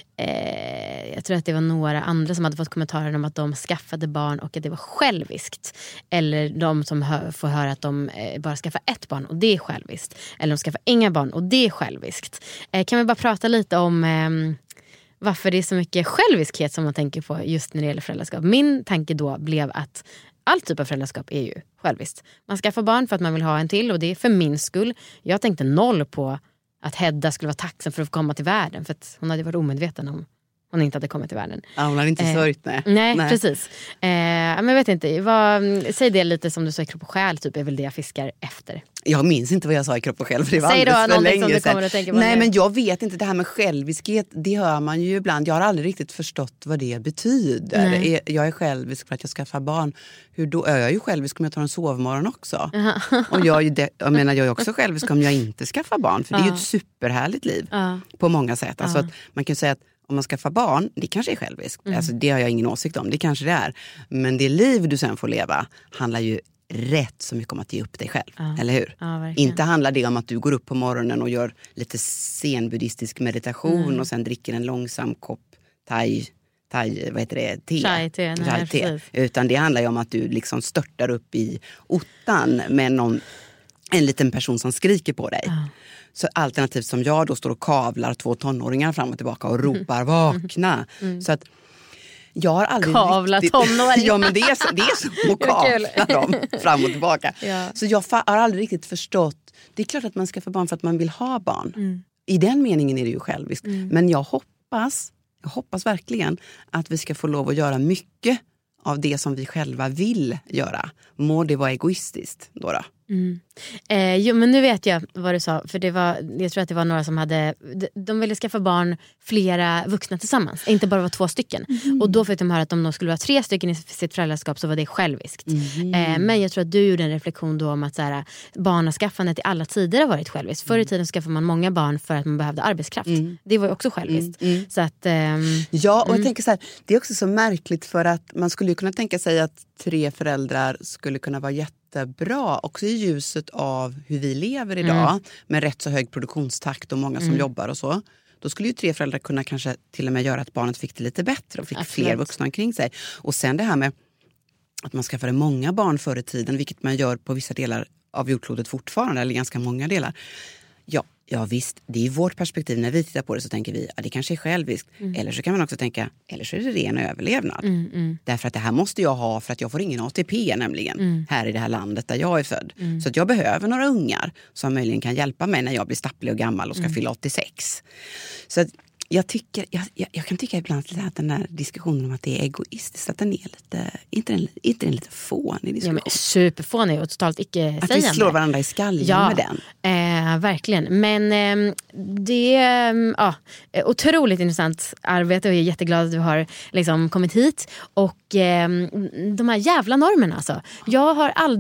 jag tror att det var några andra som hade fått kommentarer om att de skaffade barn och att det var själviskt. Eller de som får höra att de bara skaffar 1 barn och det är själviskt. Eller de skaffar inga barn och det är själviskt. Kan vi bara prata lite om varför det är så mycket själviskhet som man tänker på just när det gäller föräldraskap. Min tanke då blev att all typ av föräldraskap är ju själviskt. Man skaffar barn för att man vill ha en till och det är för min skull. Jag tänkte 0 på att Hedda skulle vara tacksam för att få komma till världen. För att hon hade varit omedveten om hon inte hade kommit till världen. Ja, hon hade inte sörjt, nej. Nej, precis. Men jag vet inte, säg det lite som du sa i Kropp och själ, typ är väl det jag fiskar efter. Jag minns inte vad jag sa i Kropp och själv, för det var säg alldeles för länge som du kommer att tänka på. Nej, men jag vet inte, det här med själviskhet, det hör man ju ibland. Jag har aldrig riktigt förstått vad det betyder. Jag är självisk för att jag skaffar barn. Hur då? Jag är ju självisk om jag tar en sovmorgon också. Och jag är också självisk om jag inte skaffar barn. För det är ju ett superhärligt liv på många sätt. Alltså att man kan säga att om man skaffar barn, det kanske är själviskt. Alltså, det har jag ingen åsikt om, det kanske det är. Men det liv du sen får leva handlar ju rätt så mycket om att ge upp dig själv, eller hur? Inte handlar det om att du går upp på morgonen och gör lite zen-buddhistisk meditation och sen dricker en långsam kopp thai, vad heter det? Te. Utan det handlar ju om att du liksom störtar upp i ottan med en liten person som skriker på dig. Så alternativt som jag då står och kavlar 2 tonåringar fram och tillbaka och ropar vakna. Så att jag har aldrig kavla tonåringar. Ja, men det är som att kavla dem fram och tillbaka. Så jag har aldrig riktigt förstått. Det är klart att man ska få barn för att man vill ha barn. I den meningen är det ju själviskt. Men jag hoppas verkligen att vi ska få lov att göra mycket av det som vi själva vill göra. Må det vara egoistiskt då? Jo, men nu vet jag vad du sa. För jag tror att det var några som de ville skaffa barn flera vuxna tillsammans, inte bara vara 2 stycken. Och då fick de höra att om de skulle vara 3 stycken i sitt föräldraskap så var det själviskt. Men jag tror att du gjorde en reflektion då om att så här, barnaskaffandet i alla tider har varit själviskt. Förr i tiden skaffade man många barn för att man behövde arbetskraft. Det var ju också själviskt. Så att, ja, och jag tänker så här, det är också så märkligt, för att man skulle ju kunna tänka sig att 3 föräldrar skulle kunna vara jättebra också i ljuset av hur vi lever idag med rätt så hög produktionstakt och många som jobbar och så. Då skulle ju 3 föräldrar kunna kanske till och med göra att barnet fick det lite bättre och fick fler vuxna omkring sig. Och sen det här med att man skaffade många barn förr i tiden, vilket man gör på vissa delar av jordklotet fortfarande, eller ganska många delar. Ja visst, det är vårt perspektiv. När vi tittar på det så tänker vi att det kanske är själviskt. Eller så kan man också tänka, eller så är det ren överlevnad. Därför att det här måste jag ha för att jag får ingen ATP nämligen. Här i det här landet där jag är född. Så att jag behöver några ungar som möjligen kan hjälpa mig när jag blir stapplig och gammal och ska fylla 86. Så att jag kan tycka ibland att den här diskussionen om att det är egoistiskt, att den är lite, inte en lite fånig diskussion. Ja, men superfånig och totalt icke-sägande. Att vi slår varandra i skallen med den. Verkligen. Men det är otroligt intressant arbete och jag är jätteglad att du har liksom kommit hit. Och de här jävla normerna alltså. Jag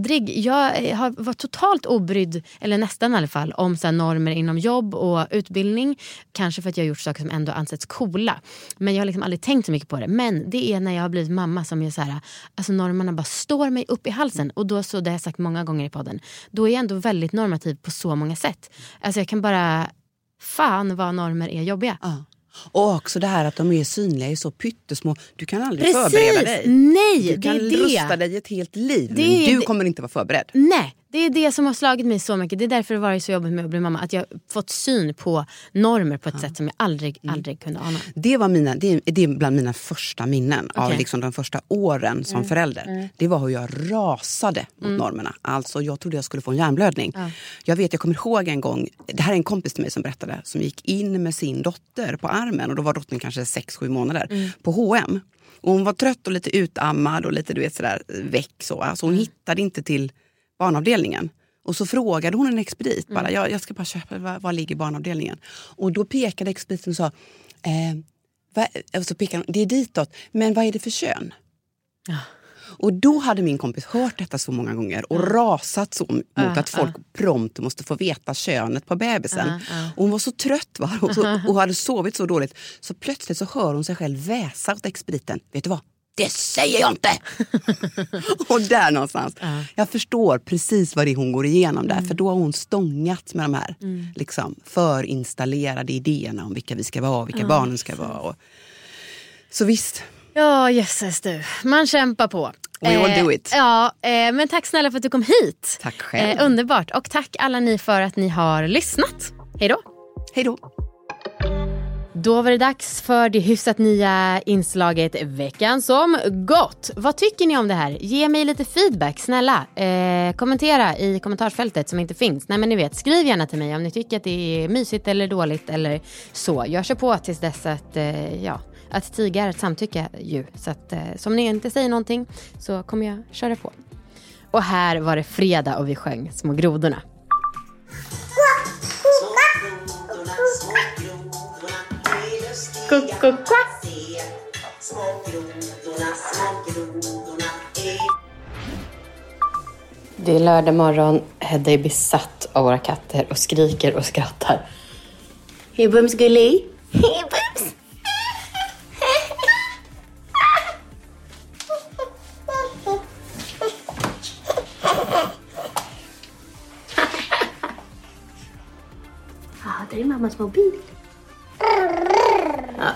har varit totalt obrydd, eller nästan i alla fall, om så här normer inom jobb och utbildning. Kanske för att jag har gjort saker som ändå ansetts coola. Men jag har liksom aldrig tänkt så mycket på det. Men det är när jag har blivit mamma som är så här, alltså normerna bara står mig upp i halsen. Och då, så det har jag sagt många gånger i podden, då är jag ändå väldigt normativ på så många sätt. Alltså jag kan bara, fan vad normer är jobbiga. Och också det här att de är synliga, är så pyttesmå. Du kan aldrig förbereda dig. Nej, du kan rusta dig ett helt liv. Du kommer inte vara förberedd. Nej, det är det som har slagit mig så mycket. Det är därför det var så jobbigt med att bli mamma. Att jag fått syn på normer på ett sätt som jag aldrig kunde ana. Det är bland mina första minnen av liksom de första åren som förälder. Det var hur jag rasade mot normerna. Alltså jag trodde jag skulle få en hjärnblödning. Jag kommer ihåg en gång, det här är en kompis till mig som berättade, som gick in med sin dotter på armen. Och då var dottern kanske 6-7 månader på H&M. Och hon var trött och lite utammad och lite, du vet, sådär väck så. Alltså hon hittade inte till barnavdelningen. Och så frågade hon en expedit bara, jag ska bara köpa, var ligger barnavdelningen? Och då pekade expediten och sa, och så pekade hon, det är ditåt, men vad är det för kön? Ja. Och då hade min kompis hört detta så många gånger och rasat så mot att folk prompt måste få veta könet på bebisen. Och hon var så trött och hade sovit så dåligt. Så plötsligt så hör hon sig själv väsa åt expediten. Vet du vad? Det säger jag inte! Och där någonstans. Jag förstår precis vad det är hon går igenom där. För då har hon stångat med de här liksom, förinstallerade idéerna om vilka vi ska vara och vilka barnen ska vara. Så visst. Ja, jösses du. Man kämpar på. We all do it. Men tack snälla för att du kom hit. Tack själv. Underbart. Och tack alla ni för att ni har lyssnat. Hej då. Hej då. Då var det dags för det hyfsat nya inslaget Veckan som gått. Vad tycker ni om det här? Ge mig lite feedback, snälla. Kommentera i kommentarsfältet som inte finns. Nej men ni vet, skriv gärna till mig om ni tycker att det är mysigt eller dåligt eller så. Jag kör på tills dess att tiga är ett samtycke ju. Så att som ni inte säger någonting så kommer jag köra på. Och här var det fredag och vi sjöng Små grodorna. Det är lördag morgon. Hedda är besatt av våra katter och skriker och skrattar. Hej Bums gullig. Hej Bums. Det är mammas mobil. Ja.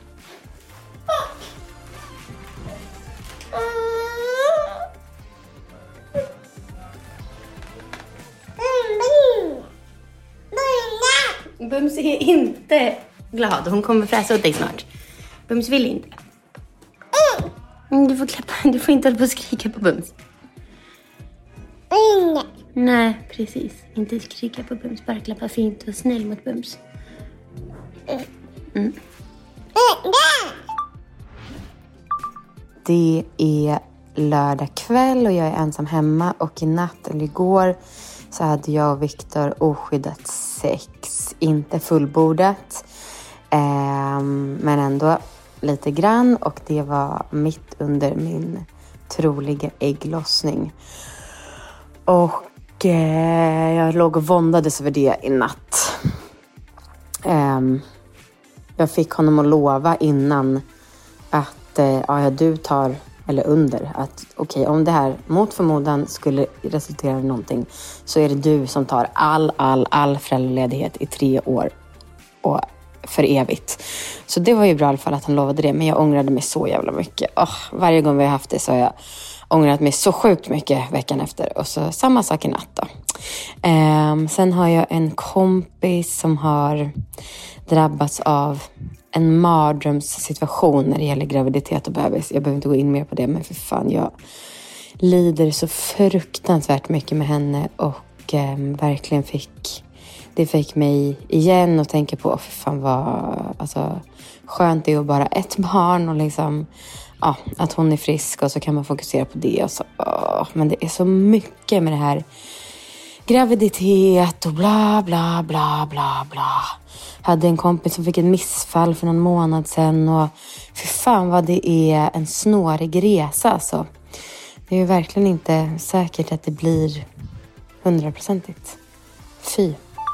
Bums är inte glad. Hon kommer fräsa åt dig snart. Bums vill inte. Du får klappa. Du får inte hålla på och skrika på Bums. Nej, precis. Inte skrika på Bums. Bara klappa fint och snäll mot Bums. Det är lördag kväll och jag är ensam hemma. Och i natt eller igår så hade jag och Viktor oskyddat sex. Inte fullbordat. Men ändå lite grann. Och det var mitt under min troliga ägglossning. Och jag låg och våndades över det i natt. Jag fick honom att lova innan att du tar, eller under, att okej, om det här mot förmodan skulle resultera i någonting så är det du som tar all föräldraledighet i 3 år och för evigt. Så det var ju bra i alla fall att han lovade det, men jag ångrade mig så jävla mycket. Varje gång vi har haft det så har jag ångrat mig så sjukt mycket veckan efter. Och så samma sak i natt då. Sen har jag en kompis som har drabbats av en mardrömssituation när det gäller graviditet och bebis. Jag behöver inte gå in mer på det, men för fan, jag lider så fruktansvärt mycket med henne och verkligen fick det fick mig igen att tänka på för fan vad alltså, skönt det är att bara ett barn och liksom, ja, att hon är frisk och så kan man fokusera på det. Och så, men det är så mycket med det här graviditet och bla bla bla bla bla. Hade en kompis som fick ett missfall för någon månad sedan och för fan vad det är en snårig resa alltså. Det är ju verkligen inte säkert att det blir 100%igt. Fy.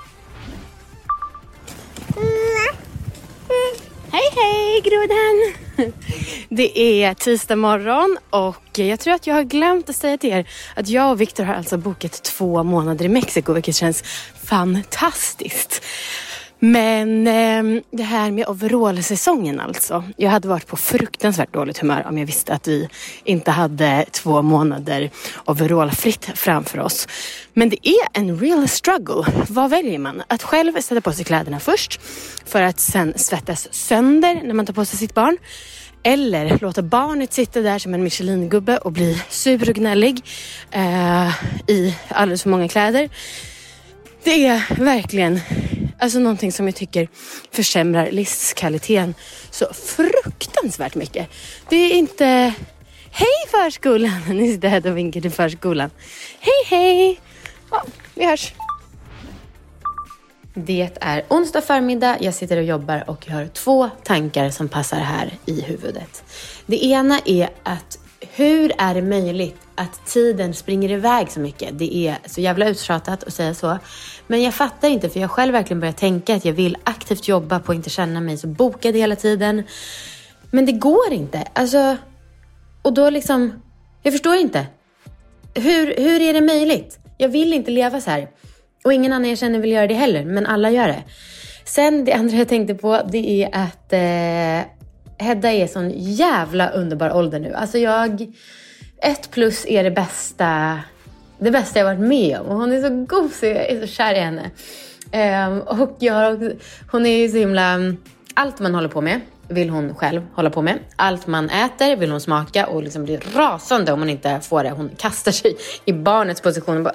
Hej grodan! Det är tisdag morgon och jag tror att jag har glömt att säga till er att jag och Victor har alltså bokat 2 månader i Mexiko, vilket känns fantastiskt. Men det här med overall-säsongen alltså. Jag hade varit på fruktansvärt dåligt humör om jag visste att vi inte hade 2 månader overall-fritt framför oss. Men det är en real struggle. Vad väljer man? Att själv sätta på sig kläderna först för att sen svettas sönder när man tar på sig sitt barn. Eller låta barnet sitta där som en Michelin-gubbe och bli sur och gnällig i alldeles för många kläder. Det är verkligen alltså någonting som jag tycker försämrar livskvaliteten så fruktansvärt mycket. Det är inte hej förskolan. Ni sitter här och vinkar till förskolan. Hej. Ja, vi hörs. Det är onsdag förmiddag. Jag sitter och jobbar och jag har 2 tankar som passar här i huvudet. Det ena är att hur är det möjligt att tiden springer iväg så mycket? Det är så jävla uttjatat att säga så. Men jag fattar inte, för jag själv verkligen börjar tänka att jag vill aktivt jobba på att inte känna mig så bokad hela tiden. Men det går inte. Alltså, och då liksom, jag förstår inte. Hur är det möjligt? Jag vill inte leva så här. Och ingen annan jag känner vill göra det heller, men alla gör det. Sen det andra jag tänkte på, det är att Hedda är sån jävla underbar ålder nu. Alltså 1+ är det bästa jag varit med om. Och hon är så god så jag är så kär i henne. Och hon är ju så himla... Allt man håller på med vill hon själv hålla på med. Allt man äter vill hon smaka och liksom blir rasande om hon inte får det. Hon kastar sig i barnets position och bara...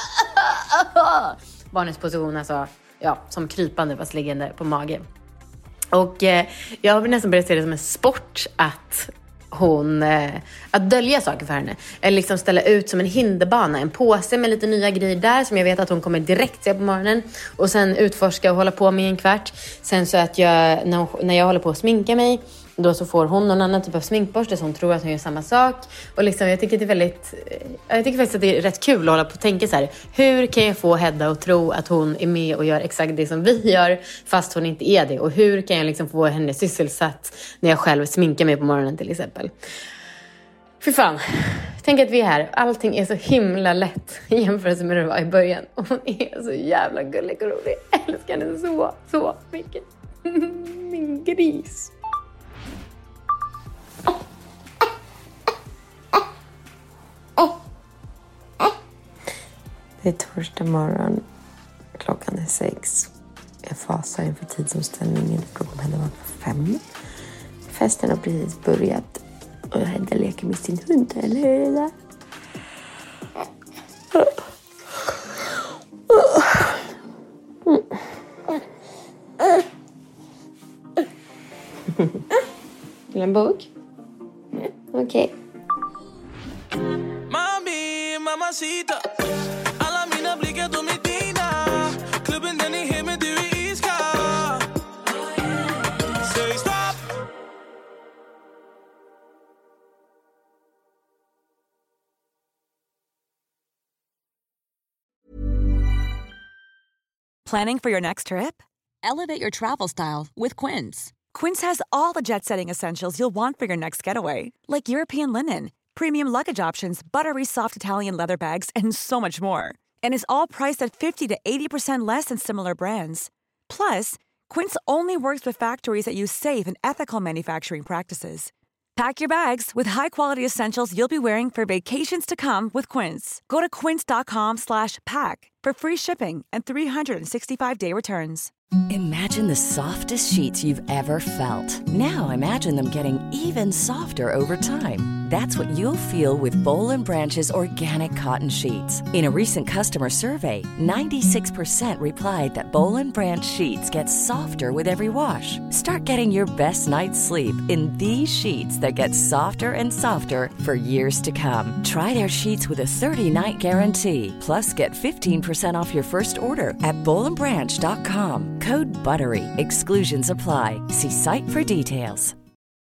Barnets position alltså, ja, som krypande fast liggande på magen. Och jag har nästan börjat se det som en sport att dölja saker för henne. Eller liksom ställa ut som en hinderbana. En påse med lite nya grejer där som jag vet att hon kommer direkt se på morgonen. Och sen utforska och hålla på med en kvart. Sen så att när jag håller på att sminka mig, då så får hon någon annan typ av sminkborste så hon tror att hon gör samma sak. Och liksom, jag tycker faktiskt att det är rätt kul att hålla på och tänka så här. Hur kan jag få Hedda att tro att hon är med och gör exakt det som vi gör fast hon inte är det? Och hur kan jag liksom få henne sysselsatt när jag själv sminkar mig på morgonen till exempel? Fy fan. Tänk att vi är här. Allting är så himla lätt i jämförelse med det var i början. Och hon är så jävla gullig och rolig. Jag älskar henne så mycket. Min gris. Det är torsdag morgon. Klockan är 6. Jag fasar inför tidsomställningen. Klockan hade varit 5. Festen har precis börjat. Och Hedda leker med sin hund. Eller hur är det? Vill du en bok? Okej. Mami, mamacita. Alla mina blickar de är dina. Klubben den är hem men du är iskall. Säg stopp. Planning for your next trip? Elevate your travel style with Quince. Quince has all the jet-setting essentials you'll want for your next getaway, like European linen, premium luggage options, buttery soft Italian leather bags, and so much more. And is all priced at 50 to 80% less than similar brands. Plus, Quince only works with factories that use safe and ethical manufacturing practices. Pack your bags with high-quality essentials you'll be wearing for vacations to come with Quince. Go to quince.com/pack for free shipping and 365-day returns. Imagine the softest sheets you've ever felt. Now imagine them getting even softer over time. That's what you'll feel with Boll & Branch's organic cotton sheets. In a recent customer survey, 96% replied that Boll & Branch sheets get softer with every wash. Start getting your best night's sleep in these sheets that get softer and softer for years to come. Try their sheets with a 30-night guarantee. Plus, get 15% off your first order at bollandbranch.com. Code BUTTERY. Exclusions apply. See site for details.